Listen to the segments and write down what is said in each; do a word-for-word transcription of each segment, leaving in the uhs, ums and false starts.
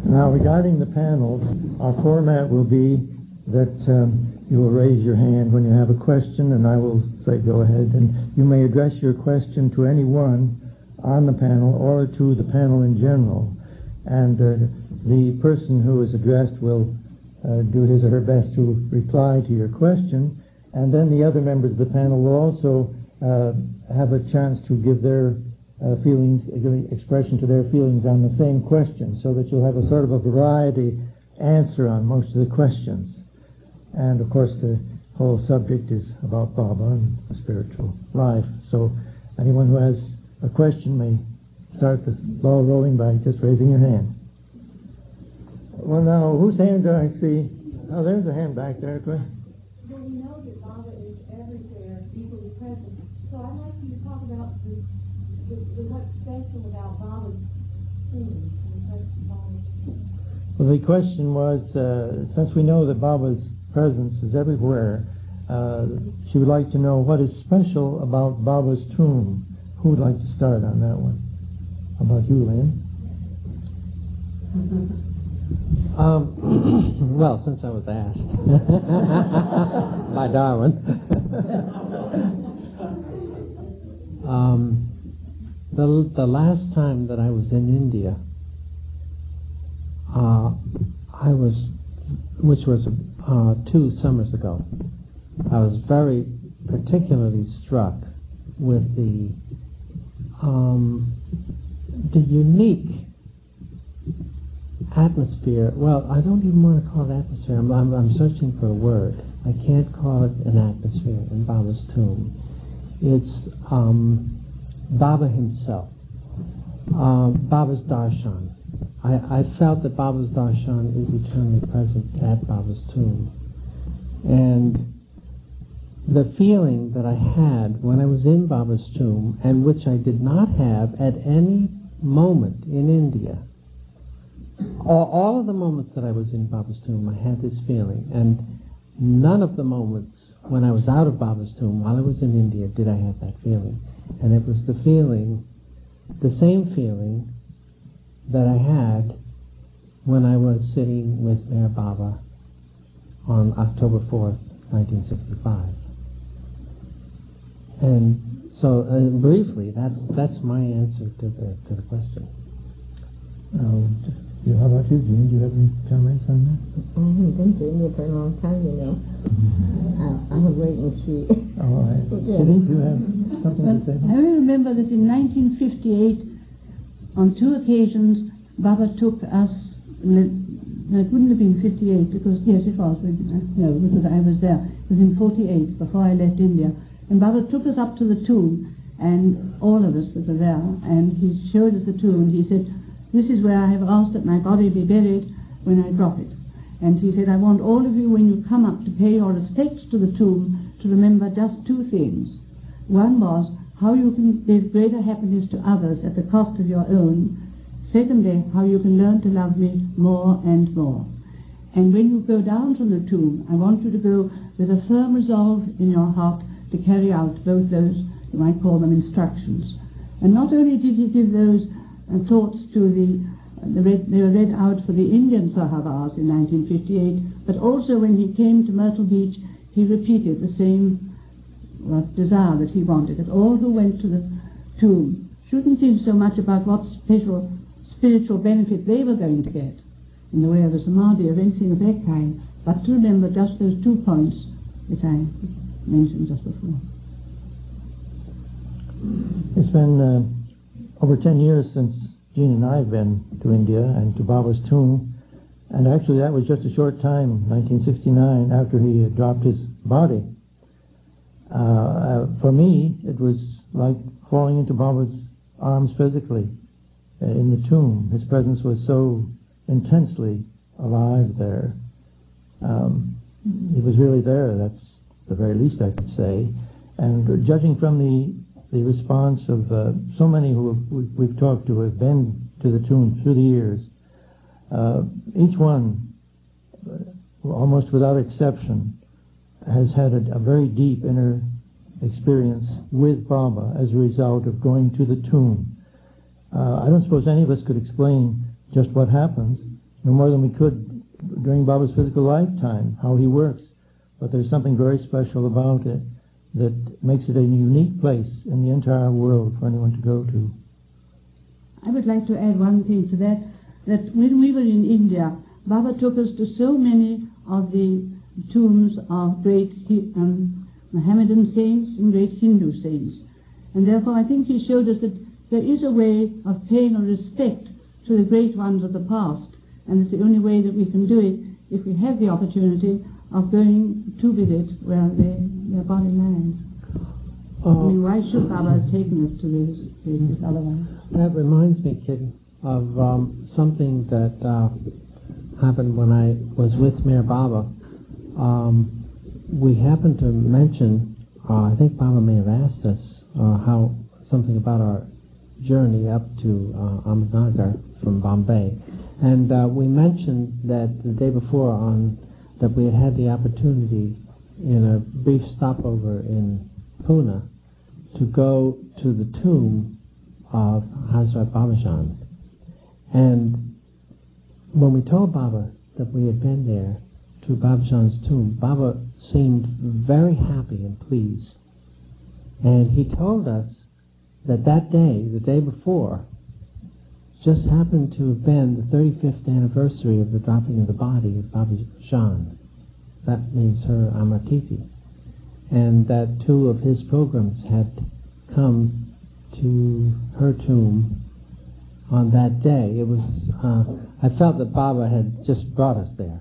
Now, regarding the panels, our format will be that um, you will raise your hand when you have a question, and I will say go ahead. And you may address your question to anyone on the panel or to the panel in general. And uh, the person who is addressed will uh, do his or her best to reply to your question. And then the other members of the panel will also uh, have a chance to give their uh, feelings, give expression to their feelings on the same question, so that you'll have a sort of a variety answer on most of the questions. And of course the whole subject is about Baba and the spiritual life. So anyone who has a question may start the ball rolling by just raising your hand. Well, now, whose hand do I see? Oh, there's a hand back there. Well, we know that Baba is everywhere, equally present. So I'd like you to talk about the, the, the what's special about Baba's singing. Well, the question was, uh, since we know that Baba's presence is everywhere, uh, she would like to know what is special about Baba's tomb. Who would like to start on that one? How about you, Lynn? Um, well, since I was asked by Darwin, um, the the last time that I was in India, uh, I was, which was uh, two summers ago, I was very particularly struck with the um, the unique atmosphere. Well, I don't even want to call it atmosphere. I'm, I'm, I'm searching for a word. I can't call it an atmosphere in Baba's tomb. It's um, Baba himself. Uh, Baba's darshan. I, I felt that Baba's darshan is eternally present at Baba's tomb. And the feeling that I had when I was in Baba's tomb, and which I did not have at any moment in India, all, all of the moments that I was in Baba's tomb, I had this feeling, and none of the moments when I was out of Baba's tomb, while I was in India, did I have that feeling. And it was the feeling, the same feeling that I had when I was sitting with Mayor Baba on October fourth, nineteen sixty-five. And so, uh, briefly, that that's my answer to the to the question. Uh, how about you, Jean? Do you have any comments on that? I haven't been to India for a long time, you know. uh, I'll wait and see. All right. Yeah. Kitty, do you have something well, to say? I remember that in nineteen fifty-eight, on two occasions, Baba took us. No, it wouldn't have been fifty-eight, because yes, it was. No, because I was there. It was in forty-eight, before I left India. And Baba took us up to the tomb, and all of us that were there, and he showed us the tomb, and he said, "This is where I have asked that my body be buried when I drop it." And he said, "I want all of you, when you come up to pay your respects to the tomb, to remember just two things. One was how you can give greater happiness to others at the cost of your own. Secondly, how you can learn to love me more and more. And when you go down from the tomb, I want you to go with a firm resolve in your heart to carry out both those, you might call them, instructions." And not only did he give those uh, thoughts to the, uh, the read, they were read out for the Indian Sahabas in nineteen fifty-eight, but also when he came to Myrtle Beach, he repeated the same uh, desire that he wanted, that all who went to the tomb shouldn't think so much about what special spiritual benefit they were going to get in the way of the samadhi or anything of that kind, but to remember just those two points that I mentioned just before. It's been uh, over ten years since Jean and I have been to India and to Baba's tomb, and actually that was just a short time, nineteen sixty-nine, after he had dropped his body. Uh, uh, for me, it was like falling into Baba's arms physically uh, in the tomb. His presence was so intensely alive there. Um, he was really there, that's the very least I could say. And judging from the the response of uh, so many who have, we've, we've talked to, have been to the tomb through the years, uh, each one, uh, almost without exception, has had a, a very deep inner experience with Baba as a result of going to the tomb. Uh, I don't suppose any of us could explain just what happens, no more than we could during Baba's physical lifetime, how he works. But there's something very special about it that makes it a unique place in the entire world for anyone to go to. I would like to add one thing to that, that when we were in India, Baba took us to so many of the tombs of great um, Mohammedan saints and great Hindu saints. And therefore I think he showed us that there is a way of paying a respect to the great ones of the past, and it's the only way that we can do it if we have the opportunity of going to visit where they, their body lies. Oh. I mean, why should Baba have taken us to those places otherwise? That reminds me, kid, of um, something that uh, happened when I was with Mayor Baba. Um, we happened to mention, uh, I think Baba may have asked us uh, how something about our journey up to uh, Ahmednagar from Bombay, and uh, we mentioned that the day before on that we had had the opportunity in a brief stopover in Pune to go to the tomb of Hazrat Babajan. And when we told Baba that we had been there to Babajan's tomb, Baba seemed very happy and pleased. And he told us that that day, the day before, just happened to have been the thirty-fifth anniversary of the dropping of the body of Baba Jan. That means her Amar Tithi. And that two of his programs had come to her tomb on that day. It was, uh, I felt that Baba had just brought us there.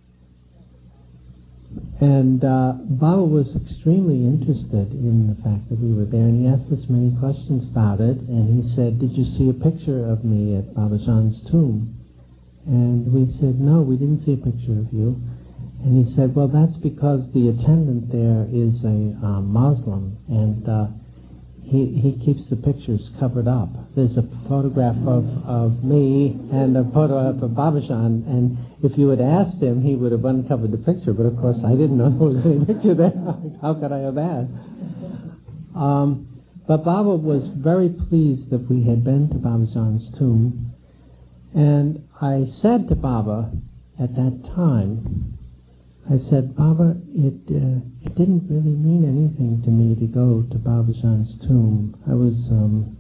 And uh, Baba was extremely interested in the fact that we were there, and he asked us many questions about it, and he said, "Did you see a picture of me at Baba Jan's tomb?" And we said, "No, we didn't see a picture of you." And he said, "Well, that's because the attendant there is a uh, Muslim, and uh, he he keeps the pictures covered up. There's a photograph of, of me and a photograph of Babajan, and if you had asked him, he would have uncovered the picture, but of course I didn't know there was any picture there. How could I have asked?" Um, but Baba was very pleased that we had been to Babajan's tomb, and I said to Baba at that time, I said, "Baba, it uh, it didn't really mean anything to me to go to Babajan's tomb. I was um,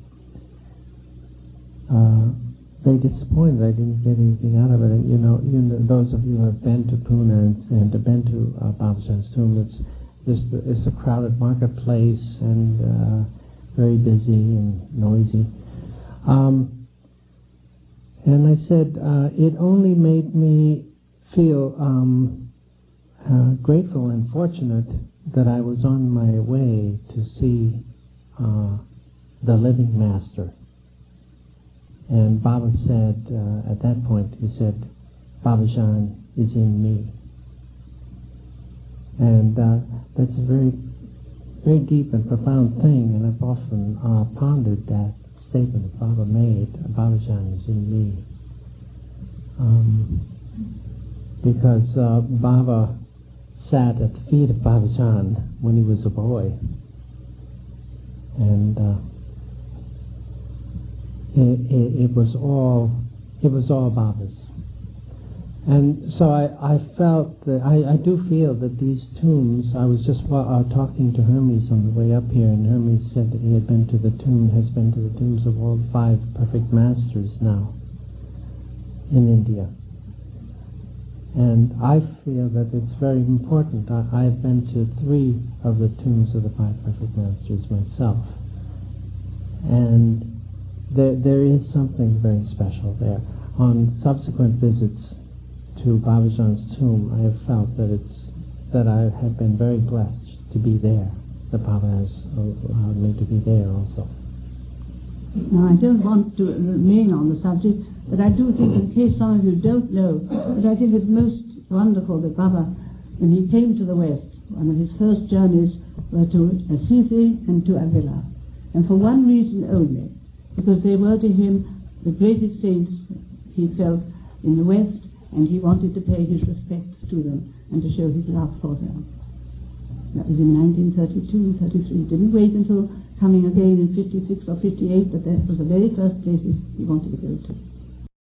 uh, very disappointed. I didn't get anything out of it. And you know, you know, those of you who have been to Pune and, and have been to uh, Babajan's tomb, it's this it's a crowded marketplace and uh, very busy and noisy." Um, and I said, uh, it only made me feel Um, Uh, grateful and fortunate that I was on my way to see uh, the living master. And Baba said, uh, at that point, he said, "Babajan is in me." And uh, that's a very, very deep and profound thing, and I've often uh, pondered that statement that Baba made, "Babajan is in me." Um, because uh, Baba sat at the feet of Babajan when he was a boy, and uh, it, it, it was all it was all Baba's. And so I, I felt that I, I do feel that these tombs. I was just uh, talking to Hermes on the way up here, and Hermes said that he had been to the tomb, has been to the tombs of all five perfect masters now in India. And I feel that it's very important. I, I've been to three of the tombs of the five perfect masters myself. And there, there is something very special there. On subsequent visits to Babajan's tomb, I have felt that it's that I have been very blessed to be there. That Baba has allowed me to be there also. Now, I don't want to remain on the subject, but I do think, in case some of you don't know, that I think it's most wonderful that Baba, when he came to the West, one of his first journeys were to Assisi and to Avila, and for one reason only, because they were to him the greatest saints he felt in the West, and he wanted to pay his respects to them and to show his love for them. That was in nineteen thirty-two, thirty-three. Didn't wait until coming again in fifty-six or fifty-eight, but that was the very first places he wanted to go to.